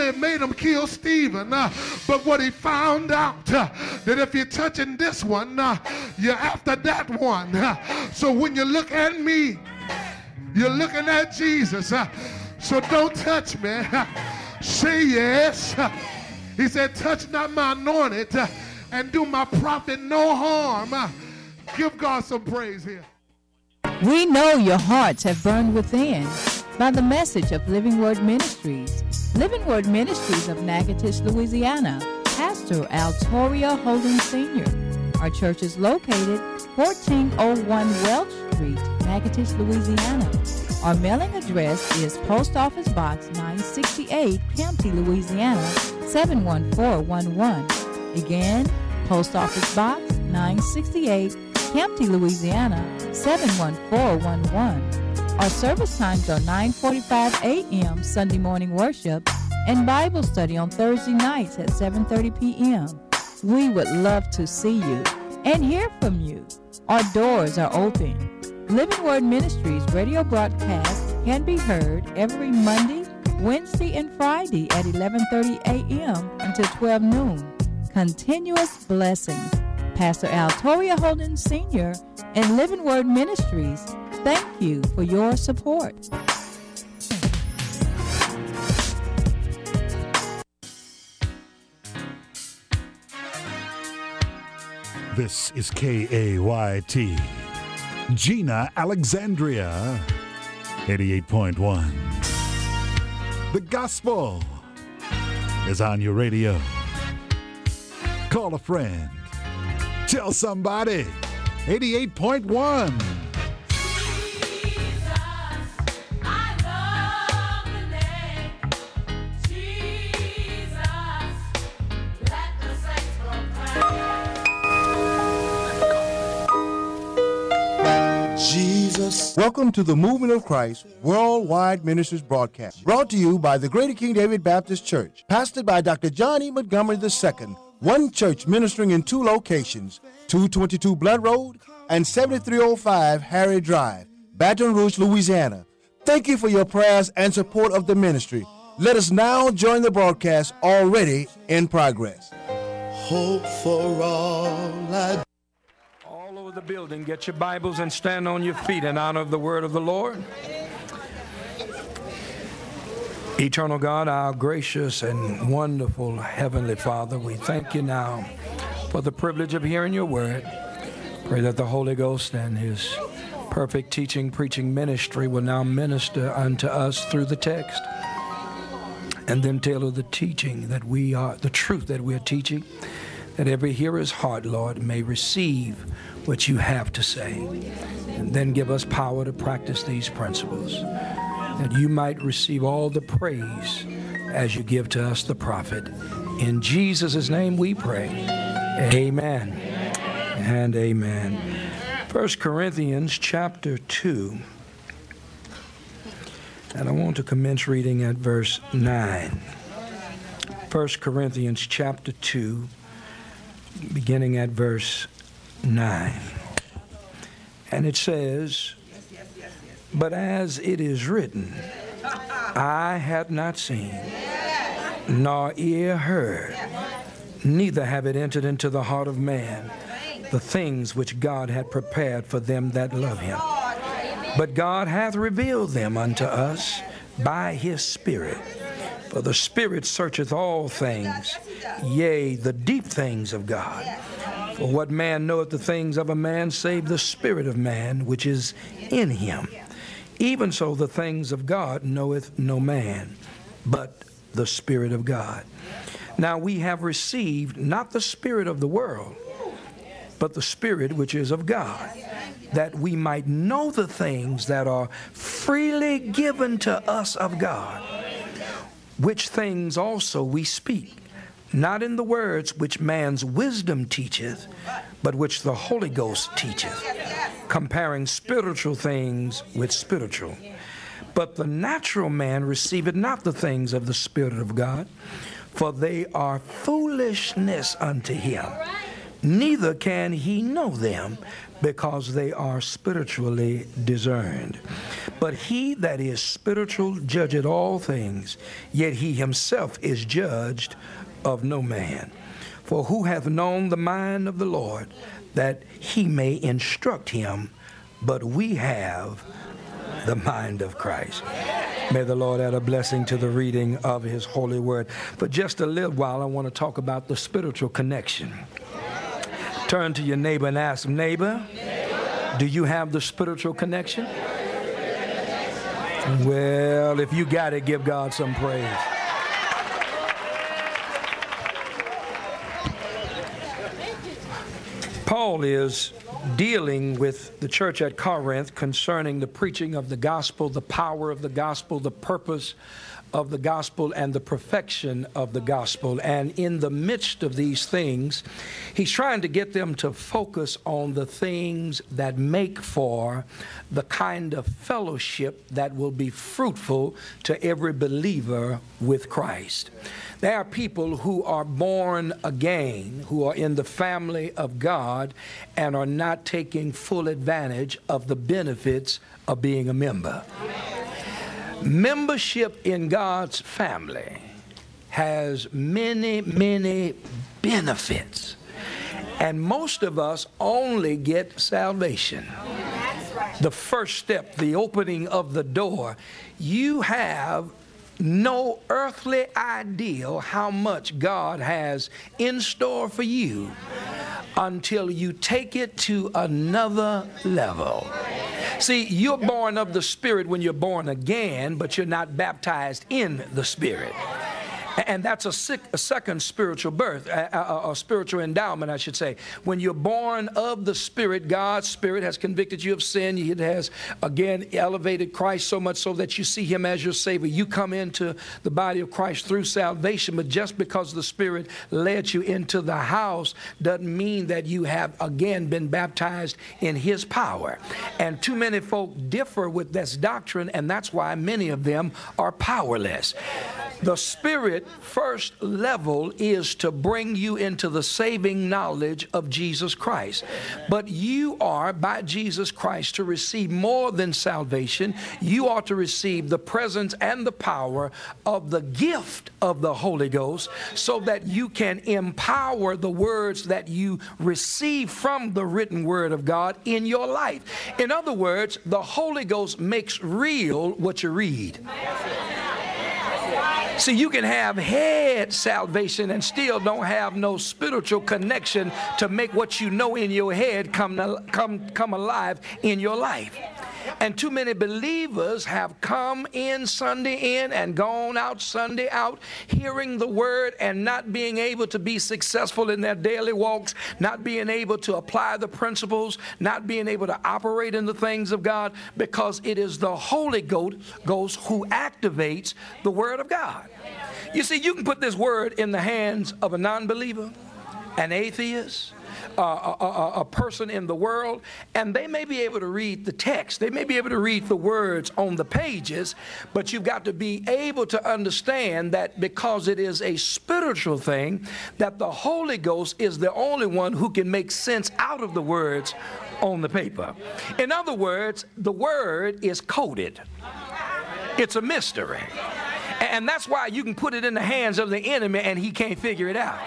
it made him kill Stephen. But what he found out, that if you're touching this one, you're after that one. So when you look at me, you're looking at Jesus. So don't touch me. Say yes. He said, touch not my anointed and do my prophet no harm. Give God some praise here. We know your hearts have burned within by the message of Living Word Ministries. Living Word Ministries of Natchitoches, Louisiana. Pastor Altoria Holden Sr. Our church is located 1401 Welch Street, Natchitoches, Louisiana. Our mailing address is Post Office Box 968, Campty, Louisiana 71411. Again, Post Office Box 968, Campty, Louisiana 71411. Our service times are 9:45 a.m. Sunday morning worship and Bible study on Thursday nights at 7:30 p.m. We would love to see you and hear from you. Our doors are open. Living Word Ministries radio broadcast can be heard every Monday, Wednesday, and Friday at 11:30 a.m. until 12 noon. Continuous blessings. Pastor Altoria Holden Sr. and Living Word Ministries, thank you for your support. This is KAYT. Gina, Alexandria, 88.1. The gospel is on your radio. Call a friend. Tell somebody. 88.1. Welcome to the Movement of Christ Worldwide Ministries broadcast, brought to you by the Greater King David Baptist Church, pastored by Dr. John E. Montgomery II, one church ministering in two locations, 222 Blunt Road and 7305 Harry Drive, Baton Rouge, Louisiana. Thank you for your prayers and support of the ministry. Let us now join the broadcast already in progress. Hope for all I the building, get your Bibles and stand on your feet in honor of the word of the Lord. Eternal God, our gracious and wonderful Heavenly Father, we thank you now for the privilege of hearing your word. Pray that the Holy Ghost and his perfect teaching, preaching ministry will now minister unto us through the text and then tailor the teaching that we are, the truth that we are teaching, that every hearer's heart, Lord, may receive what you have to say, and then give us power to practice these principles, that you might receive all the praise as you give to us the prophet. In Jesus' name we pray. Amen and amen. 1 Corinthians chapter 2, and I want to commence reading at verse 9. 1 Corinthians chapter 2, beginning at verse 9. And it says, but as it is written, eye had not seen, nor ear heard, neither have it entered into the heart of man, the things which God had prepared for them that love him. But God hath revealed them unto us by his Spirit. For the Spirit searcheth all things, yea, the deep things of God. For what man knoweth the things of a man, save the spirit of man which is in him? Even so the things of God knoweth no man, but the Spirit of God. Now we have received not the spirit of the world, but the Spirit which is of God, that we might know the things that are freely given to us of God, which things also we speak, not in the words which man's wisdom teacheth, but which the Holy Ghost teacheth, comparing spiritual things with spiritual. But the natural man receiveth not the things of the Spirit of God, for they are foolishness unto him. Neither can he know them, because they are spiritually discerned. But he that is spiritual judgeth all things, yet he himself is judged of no man. For who hath known the mind of the Lord, that he may instruct him? But we have the mind of Christ. May the Lord add a blessing to the reading of his holy word. For just a little while, I want to talk about the spiritual connection. Turn to your neighbor and ask him, neighbor, do you have the spiritual connection? Well, if you got it, give God some praise. Paul is dealing with the church at Corinth concerning the preaching of the gospel, the power of the gospel, the purpose of the gospel, and the perfection of the gospel. And in the midst of these things, he's trying to get them to focus on the things that make for the kind of fellowship that will be fruitful to every believer with Christ. There are people who are born again, who are in the family of God, and are not taking full advantage of the benefits of being a member. Membership in God's family has many, many benefits. And most of us only get salvation. The first step, the opening of the door. You have no earthly idea how much God has in store for you until you take it to another level. See, you're born of the Spirit when you're born again, but you're not baptized in the Spirit. And that's a second spiritual birth, a spiritual endowment, I should say. When you're born of the Spirit, God's Spirit has convicted you of sin. It has, again, elevated Christ so much so that you see him as your Savior. You come into the body of Christ through salvation, but just because the Spirit led you into the house doesn't mean that you have, again, been baptized in his power. And too many folk differ with this doctrine, and that's why many of them are powerless. The Spirit first level is to bring you into the saving knowledge of Jesus Christ. But you are, by Jesus Christ, to receive more than salvation. You are to receive the presence and the power of the gift of the Holy Ghost so that you can empower the words that you receive from the written word of God in your life. In other words, the Holy Ghost makes real what you read. See, you can have head salvation and still don't have no spiritual connection to make what you know in your head come alive in your life. And too many believers have come in Sunday in and gone out Sunday out, hearing the word and not being able to be successful in their daily walks, not being able to apply the principles, not being able to operate in the things of God, because it is the Holy Ghost who activates the word of God. You see, you can put this word in the hands of a non-believer, an atheist, a person in the world, and they may be able to read the text. They may be able to read the words on the pages, but you've got to be able to understand that because it is a spiritual thing, that the Holy Ghost is the only one who can make sense out of the words on the paper. In other words, the word is coded. It's a mystery. And that's why you can put it in the hands of the enemy and he can't figure it out.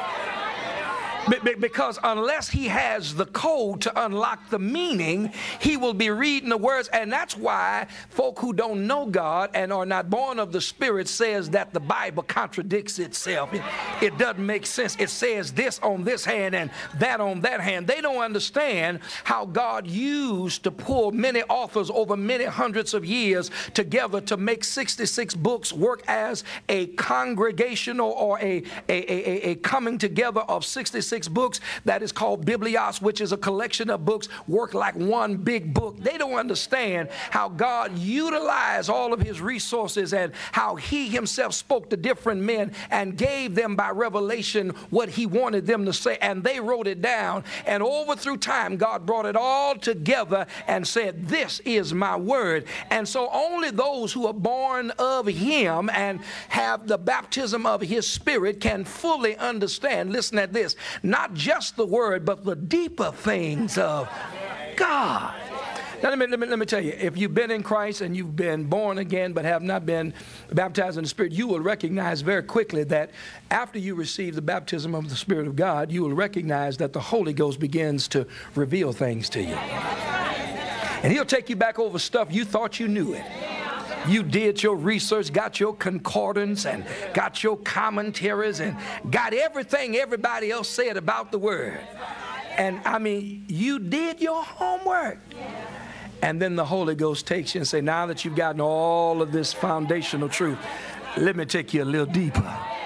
Because unless he has the code to unlock the meaning, he will be reading the words. And that's why folk who don't know God and are not born of the Spirit says that the Bible contradicts itself. It doesn't make sense. It says this on this hand and that on that hand. They don't understand how God used to pull many authors over many hundreds of years together to make 66 books work as a congregational or a coming together of 66 books that is called Biblios, which is a collection of books work like one big book. They don't understand how God utilized all of his resources and how he himself spoke to different men and gave them by revelation what he wanted them to say, and they wrote it down, and over through time God brought it all together and said, this is my word. And so only those who are born of him and have the baptism of his Spirit can fully understand, listen at this, not just the word, but the deeper things of God. Now, let me tell you, if you've been in Christ and you've been born again but have not been baptized in the Spirit, you will recognize very quickly that after you receive the baptism of the Spirit of God, you will recognize that the Holy Ghost begins to reveal things to you. And He'll take you back over stuff you thought you knew it. You did your research, got your concordance, and got your commentaries, and got everything everybody else said about the Word. And I mean, you did your homework. And then the Holy Ghost takes you and say, now that you've gotten all of this foundational truth, let me take you a little deeper.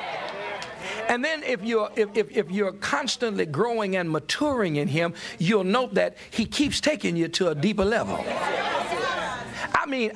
And then if you're constantly growing and maturing in Him, you'll note that He keeps taking you to a deeper level. I mean,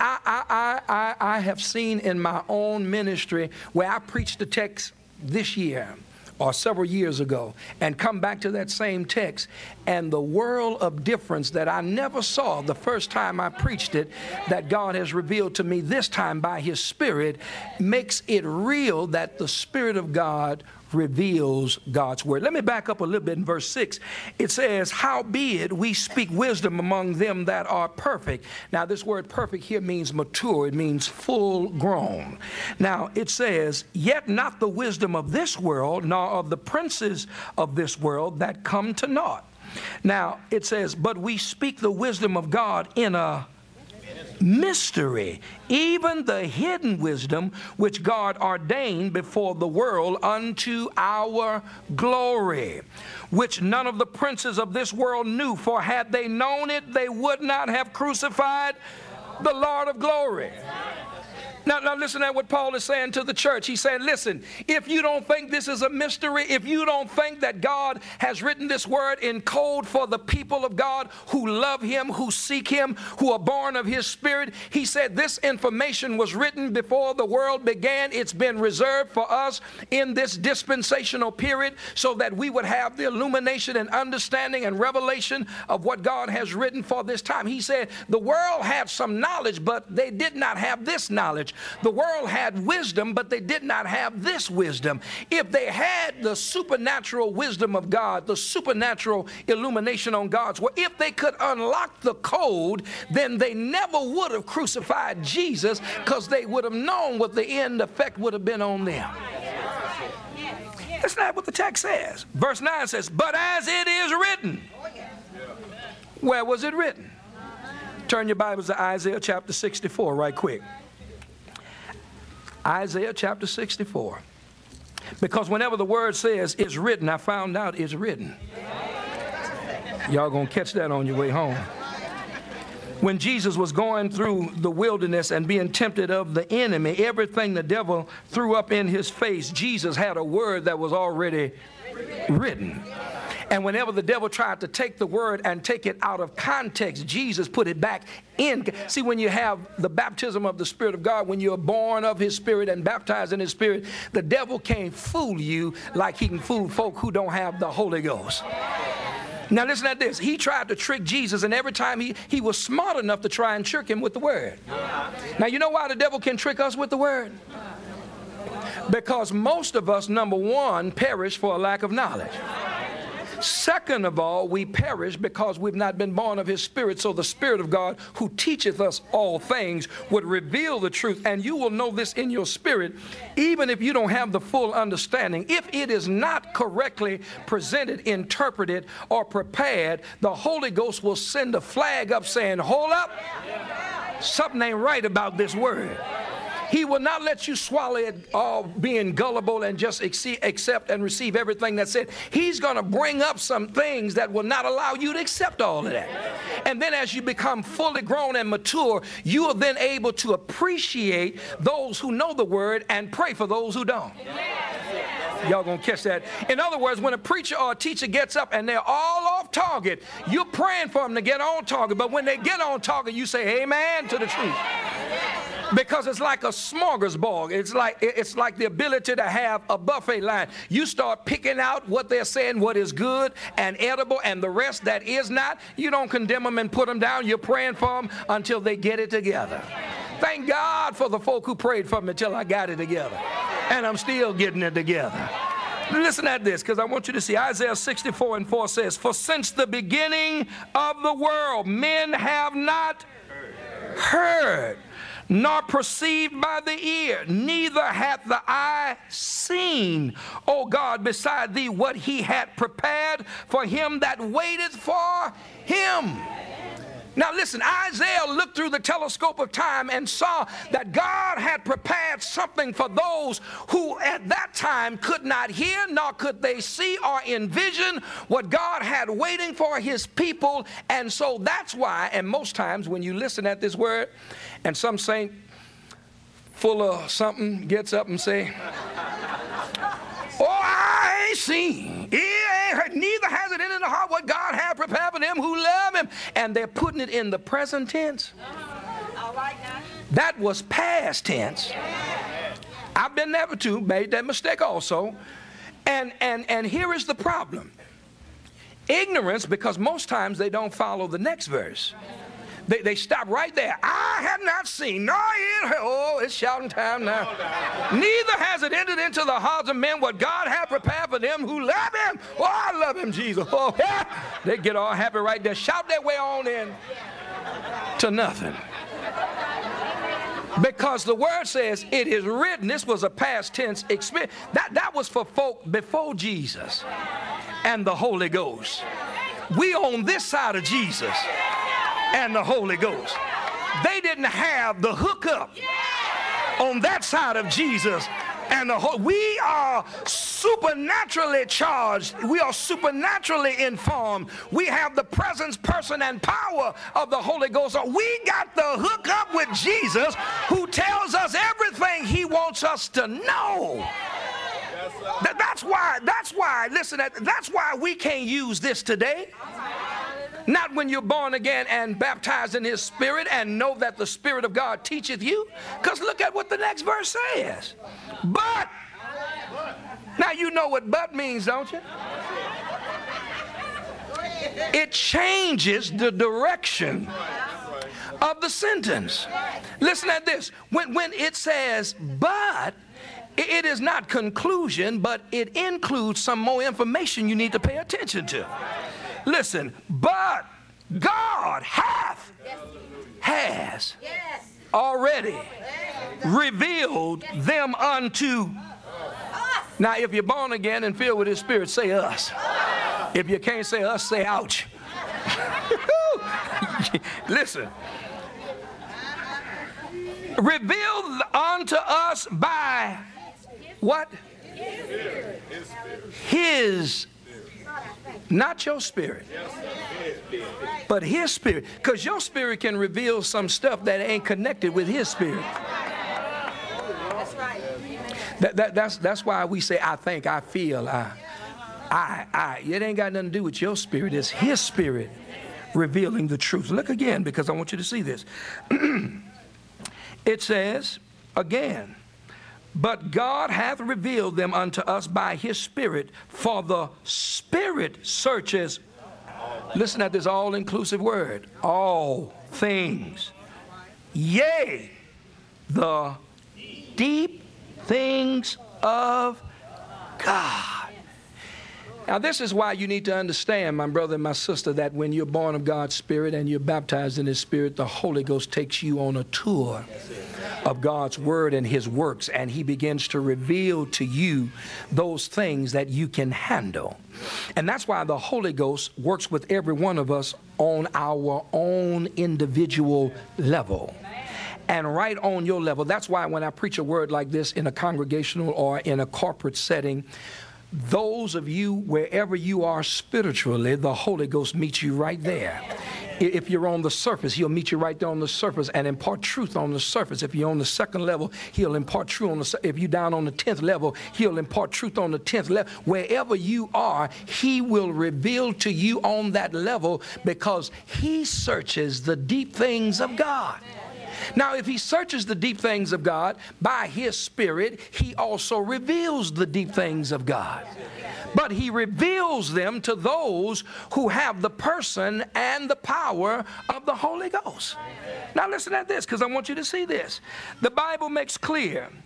I have seen in my own ministry where I preached a text this year or several years ago and come back to that same text, and the world of difference that I never saw the first time I preached it, that God has revealed to me this time by His Spirit, makes it real that the Spirit of God reveals God's word. Let me back up a little bit in verse 6. It says, howbeit we speak wisdom among them that are perfect. Now this word perfect here means mature. It means full grown. Now it says, yet not the wisdom of this world, nor of the princes of this world that come to naught. Now it says, but we speak the wisdom of God in a mystery, even the hidden wisdom which God ordained before the world unto our glory, which none of the princes of this world knew, for had they known it, they would not have crucified the Lord of glory. Now listen to what Paul is saying to the church. He's saying, listen, if you don't think this is a mystery, if you don't think that God has written this word in code for the people of God who love Him, who seek Him, who are born of His Spirit, he said this information was written before the world began. It's been reserved for us in this dispensational period so that we would have the illumination and understanding and revelation of what God has written for this time. He said the world had some knowledge, but they did not have this knowledge. The world had wisdom, but they did not have this wisdom. If they had the supernatural wisdom of God, the supernatural illumination on God's word, if they could unlock the code, then they never would have crucified Jesus, because they would have known what the end effect would have been on them. That's not what the text says. Verse 9 says, but as it is written. Where was it written? Turn your Bibles to Isaiah chapter 64 right quick. Isaiah chapter 64. Because whenever the word says it's written, I found out it's written. Y'all gonna catch that on your way home. When Jesus was going through the wilderness and being tempted of the enemy, everything the devil threw up in his face, Jesus had a word that was already written. And whenever the devil tried to take the word and take it out of context, Jesus put it back in. See, when you have the baptism of the Spirit of God, when you're born of His Spirit and baptized in His Spirit, the devil can't fool you like he can fool folk who don't have the Holy Ghost. Now listen to this. He tried to trick Jesus, and every time he was smart enough to try and trick him with the word. Now you know why the devil can trick us with the word? Because most of us, number one, perish for a lack of knowledge. Second of all, we perish because we've not been born of His Spirit. So the Spirit of God, who teacheth us all things, would reveal the truth. And you will know this in your spirit, even if you don't have the full understanding. If it is not correctly presented, interpreted, or prepared, the Holy Ghost will send a flag up saying, hold up, something ain't right about this word. He will not let you swallow it all being gullible and just accept and receive everything that's said. He's going to bring up some things that will not allow you to accept all of that. And then as you become fully grown and mature, you are then able to appreciate those who know the word and pray for those who don't. Y'all gonna catch that. In other words, when a preacher or a teacher gets up and they're all off target, you're praying for them to get on target. But when they get on target, you say amen to the truth. Because it's like a smorgasbord. It's like the ability to have a buffet line. You start picking out what they're saying, what is good and edible, and the rest that is not. You don't condemn them and put them down. You're praying for them until they get it together. Thank God for the folk who prayed for me until I got it together. And I'm still getting it together. Listen at this, because I want you to see. Isaiah 64:4 says, for since the beginning of the world, men have not heard, nor perceived by the ear, neither hath the eye seen, O God, beside thee, what he had prepared for him that waiteth for him. Now listen, Isaiah looked through the telescope of time and saw that God had prepared something for those who at that time could not hear, nor could they see or envision what God had waiting for his people. And so that's why, and most times when you listen at this word, and some saint full of something gets up and say, oh, I ain't seen, he ain't heard, neither has it in the heart what God had prepared for them who love him. And they're putting it in the present tense. That was past tense. I've been there too, made that mistake also. And here is the problem. Ignorance, because most times they don't follow the next verse. They stop right there. I have not seen, nor ear heard. Oh, it's shouting time now. Neither has it entered into the hearts of men what God hath prepared for them who love him. Oh, I love him, Jesus. Oh, yeah. They get all happy right there. Shout their way on in to nothing. Because the word says it is written. This was a past tense experience. That was for folk before Jesus and the Holy Ghost. We on this side of Jesus and the Holy Ghost. They didn't have the hookup on that side of Jesus and the Holy. We are supernaturally charged. We are supernaturally informed. We have the presence, person, and power of the Holy Ghost. So we got the hookup with Jesus, who tells us everything he wants us to know. That's why, listen, that's why we can't use this today. Not when you're born again and baptized in his spirit and know that the Spirit of God teacheth you. Because look at what the next verse says. But, now you know what but means, don't you? It changes the direction of the sentence. Listen at this. When it says but, it is not conclusion, but it includes some more information you need to pay attention to. Listen, but God has already revealed them unto us. Now, if you're born again and filled with his spirit, say us. If you can't say us, say ouch. Listen. Revealed unto us by what? His. Not your spirit, but his spirit. Because your spirit can reveal some stuff that ain't connected with his spirit. That's why we say, I think, I feel, I. It ain't got nothing to do with your spirit. It's his spirit revealing the truth. Look again, because I want you to see this. It says, again, but God hath revealed them unto us by his Spirit, for the Spirit searches, listen at this all-inclusive word, all things, yea, the deep things of God. Now, this is why you need to understand, my brother and my sister, that when you're born of God's Spirit and you're baptized in his Spirit, the Holy Ghost takes you on a tour of God's Word and his works, and he begins to reveal to you those things that you can handle. And that's why the Holy Ghost works with every one of us on our own individual level. And right on your level. That's why when I preach a word like this in a congregational or in a corporate setting, those of you, wherever you are spiritually, the Holy Ghost meets you right there. If you're on the surface, he'll meet you right there on the surface and impart truth on the surface. If you're on the second level, he'll impart truth on the if you're down on the 10th level, he'll impart truth on the 10th level. Wherever you are, he will reveal to you on that level, because he searches the deep things of God. Now, if he searches the deep things of God by his Spirit, he also reveals the deep things of God. But he reveals them to those who have the person and the power of the Holy Ghost. Now listen at this, because I want you to see this. The Bible makes clear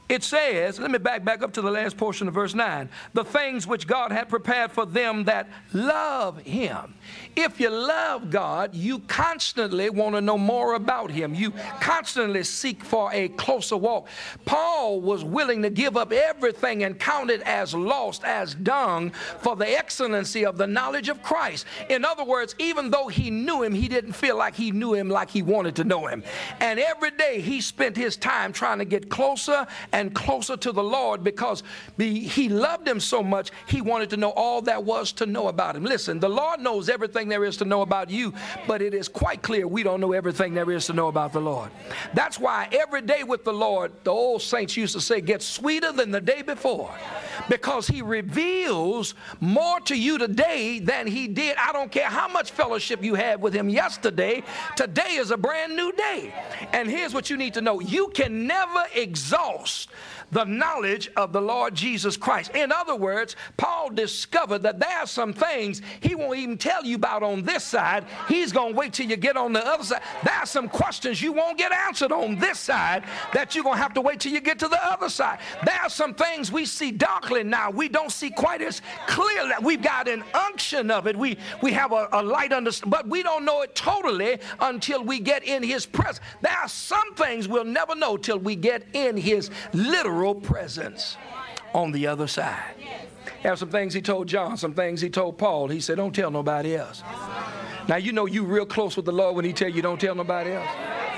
It says, let me back up to the last portion of verse 9. The things which God had prepared for them that love him. If you love God, you constantly want to know more about him. You constantly seek for a closer walk. Paul was willing to give up everything and count it as lost, as dung, for the excellency of the knowledge of Christ. In other words, even though he knew him, he didn't feel like he knew him like he wanted to know him. And every day he spent his time trying to get closer and closer to the Lord, because he loved him so much, he wanted to know all there was to know about him. Listen, the Lord knows everything there is to know about you, but it is quite clear we don't know everything there is to know about the Lord. That's why every day with the Lord, the old saints used to say, gets sweeter than the day before, because he reveals more to you today than he did. I don't care how much fellowship you had with him yesterday. Today is a brand new day. And here's what you need to know. You can never exhaust the knowledge of the Lord Jesus Christ. In other words, Paul discovered that there are some things he won't even tell you about on this side. He's going to wait till you get on the other side. There are some questions you won't get answered on this side that you're going to have to wait till you get to the other side. There are some things we see darkly now. We don't see quite as clearly. We've got an unction of it. We have a light understanding, but we don't know it totally until we get in his presence. There are some things we'll never know till we get in his literal presence on the other side. There are some things he told John, some things he told Paul. He said, don't tell nobody else. Now, you know you real close with the Lord when he tell you don't tell nobody else.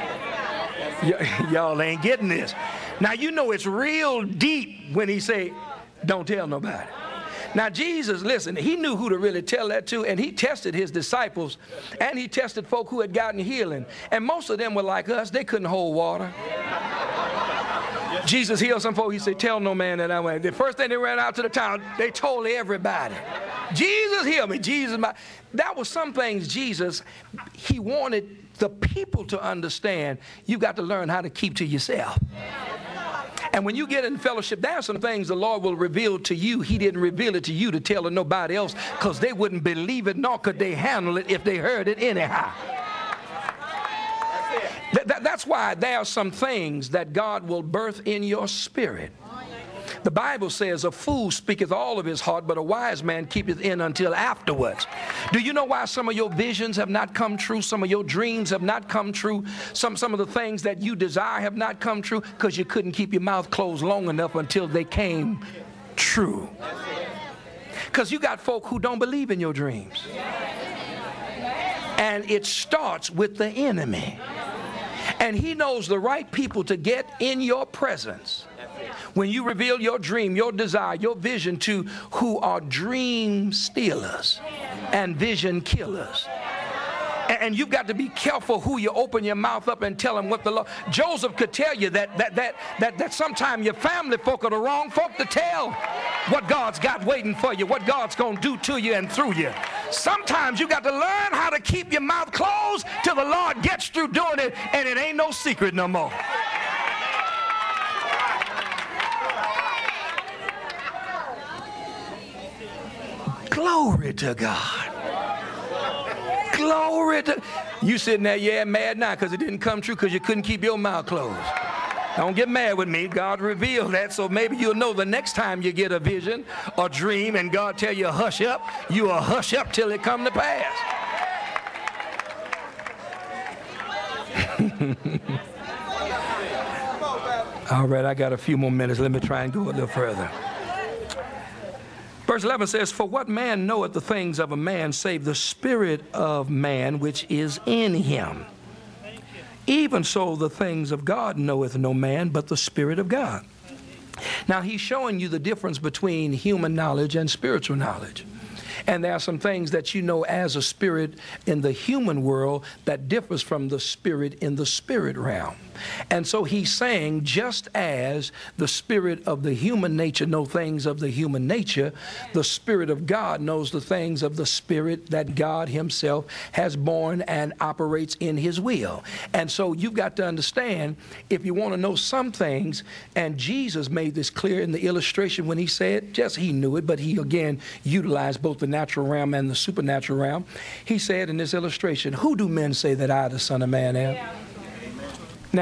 Y'all ain't getting this. Now, you know it's real deep when he say, don't tell nobody. Now, Jesus, listen, he knew who to really tell that to, and he tested his disciples, and he tested folk who had gotten healing. And most of them were like us. They couldn't hold water. Jesus healed some folk. He said, tell no man that I went. The first thing they ran out to the town, they told everybody. Jesus healed me. That was some things Jesus, he wanted the people to understand. You've got to learn how to keep to yourself. And when you get in fellowship, there are some things the Lord will reveal to you. He didn't reveal it to you to tell to nobody else, because they wouldn't believe it, nor could they handle it if they heard it anyhow. That's why there are some things that God will birth in your spirit. The Bible says a fool speaketh all of his heart, but a wise man keepeth in until afterwards. Do you know why some of your visions have not come true? Some of your dreams have not come true? Some of the things that you desire have not come true? Because you couldn't keep your mouth closed long enough until they came true. Because you got folk who don't believe in your dreams. And it starts with the enemy. And he knows the right people to get in your presence when you reveal your dream, your desire, your vision to who are dream stealers and vision killers. And you've got to be careful who you open your mouth up and tell them what the Lord. Joseph could tell you that sometimes your family folk are the wrong folk to tell what God's got waiting for you, what God's going to do to you and through you. Sometimes you got to learn how to keep your mouth closed till the Lord gets through doing it, and it ain't no secret no more. Glory to God. Glory to you. Sitting there, yeah, mad now because it didn't come true because you couldn't keep your mouth closed. Don't get mad with me. God revealed that, so maybe you'll know the next time you get a vision or dream and God tell you hush up, you will hush up till it come to pass. All right, I got a few more minutes. Let me try and go a little further. Verse 11 says, for what man knoweth the things of a man, save the spirit of man which is in him? Even so the things of God knoweth no man, but the Spirit of God. Now he's showing you the difference between human knowledge and spiritual knowledge. And there are some things that you know as a spirit in the human world that differs from the spirit in the spirit realm. And so he's saying, just as the spirit of the human nature knows things of the human nature, the Spirit of God knows the things of the spirit that God himself has born and operates in his will. And so you've got to understand, if you want to know some things, and Jesus made this clear in the illustration when he said, just he knew it, but he again utilized both the natural realm and the supernatural realm. He said in this illustration, who do men say that I, the Son of Man, am? Now,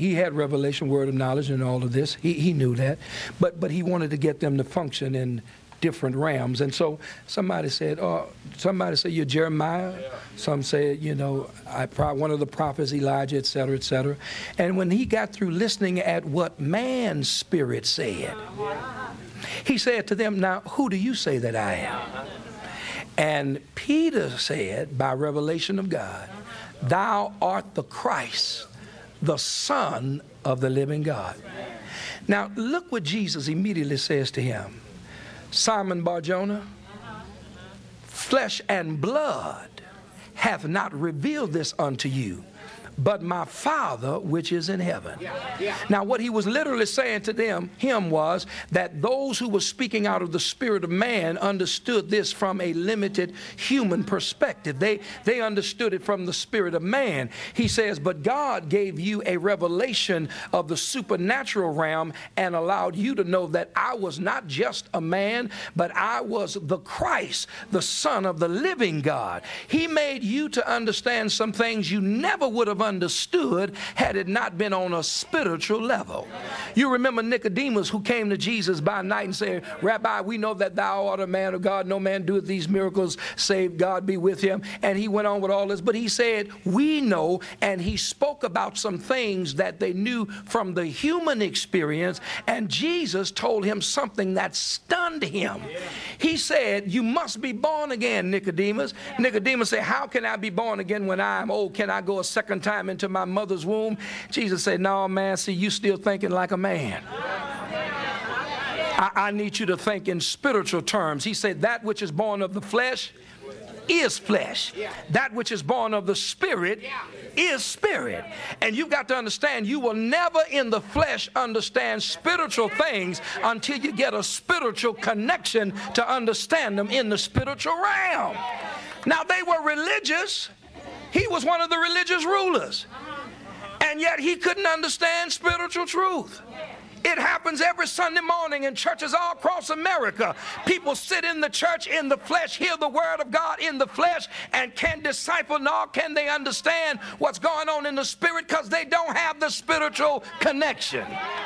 he had revelation, word of knowledge, and all of this. He knew that. But he wanted to get them to function in different realms. And so somebody said, you're Jeremiah. Yeah. Some said, one of the prophets, Elijah, et cetera, et cetera. And when he got through listening at what man's spirit said, he said to them, now, who do you say that I am? And Peter said, by revelation of God, thou art the Christ, the Son of the living God. Now, look what Jesus immediately says to him. Simon Bar-Jonah, flesh and blood hath not revealed this unto you, but my Father which is in heaven. Now what he was literally saying to him was that those who were speaking out of the spirit of man understood this from a limited human perspective. They understood it from the spirit of man. He says, but God gave you a revelation of the supernatural realm and allowed you to know that I was not just a man, but I was the Christ, the Son of the living God. He made you to understand some things you never would have understood had it not been on a spiritual level. You remember Nicodemus, who came to Jesus by night and said, Rabbi, we know that thou art a man of God. No man doeth these miracles save God be with him. And he went on with all this, but he said, we know, and he spoke about some things that they knew from the human experience, and Jesus told him something that stunned him. He said, you must be born again, Nicodemus. Nicodemus said, how can I be born again when I am old? Can I go a second time into my mother's womb? Jesus said, no, man, see, you still thinking like a man. I need you to think in spiritual terms. He said, that which is born of the flesh is flesh. That which is born of the spirit is spirit. And you've got to understand, you will never in the flesh understand spiritual things until you get a spiritual connection to understand them in the spiritual realm. Now, they were religious. He was one of the religious rulers. And yet he couldn't understand spiritual truth. It happens every Sunday morning in churches all across America. People sit in the church in the flesh, hear the word of God in the flesh, and can't decipher nor can they understand what's going on in the spirit because they don't have the spiritual connection.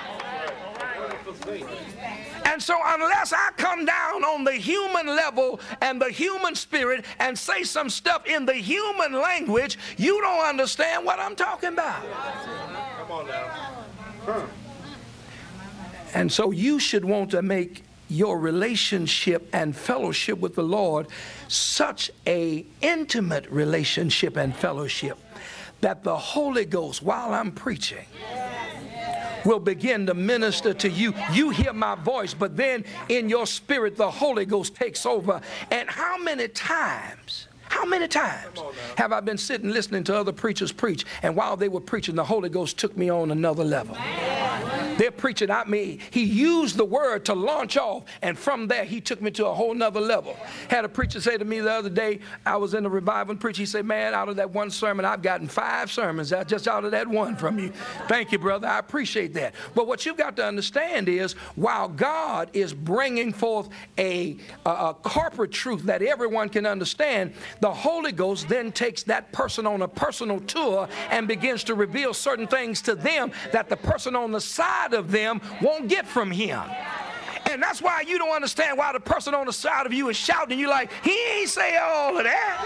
And so unless I come down on the human level and the human spirit and say some stuff in the human language, you don't understand what I'm talking about. Come on now. And so you should want to make your relationship and fellowship with the Lord such an intimate relationship and fellowship that the Holy Ghost, while I'm preaching, will begin to minister to you. You hear my voice, but then in your spirit, the Holy Ghost takes over. And how many times have I been sitting listening to other preachers preach, and while they were preaching, the Holy Ghost took me on another level. They're preaching at me. He used the word to launch off, and from there he took me to a whole nother level. Had a preacher say to me the other day, I was in a revival and preach. He said, man, out of that one sermon, I've gotten 5 sermons just out of that one from you. Thank you, brother. I appreciate that. But what you've got to understand is, while God is bringing forth a corporate truth that everyone can understand, the Holy Ghost then takes that person on a personal tour and begins to reveal certain things to them that the person on the side of them won't get from him. And that's why you don't understand why the person on the side of you is shouting. You're like, he ain't say all of that.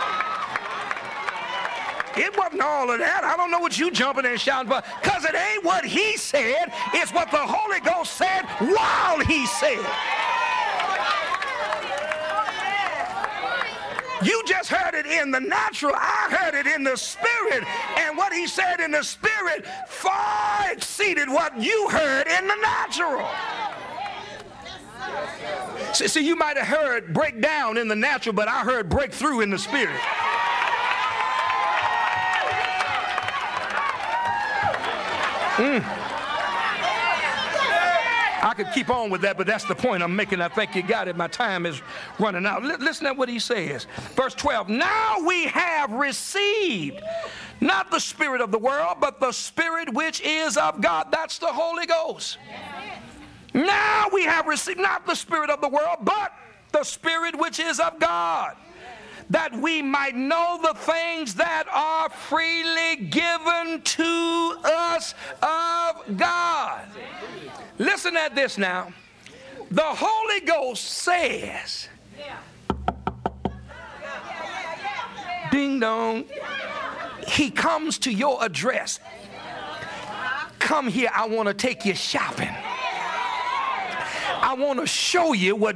It wasn't all of that. I don't know what you jumping and shouting for, because it ain't what he said. It's what the Holy Ghost said while he said. You just heard it in the natural. I heard it in the spirit. And what he said in the spirit far exceeded what you heard in the natural. See, you might have heard break down in the natural, but I heard breakthrough in the spirit. I could keep on with that, but that's the point I'm making. I think you got it. My time is running out. Listen to what he says. Verse 12, now we have received not the spirit of the world, but the spirit which is of God. That's the Holy Ghost. Now we have received not the spirit of the world, but the spirit which is of God. that we might know the things that are freely given to us of God. Listen at this now. The Holy Ghost says, ding dong, he comes to your address. Come here, I want to take you shopping. I want to show you what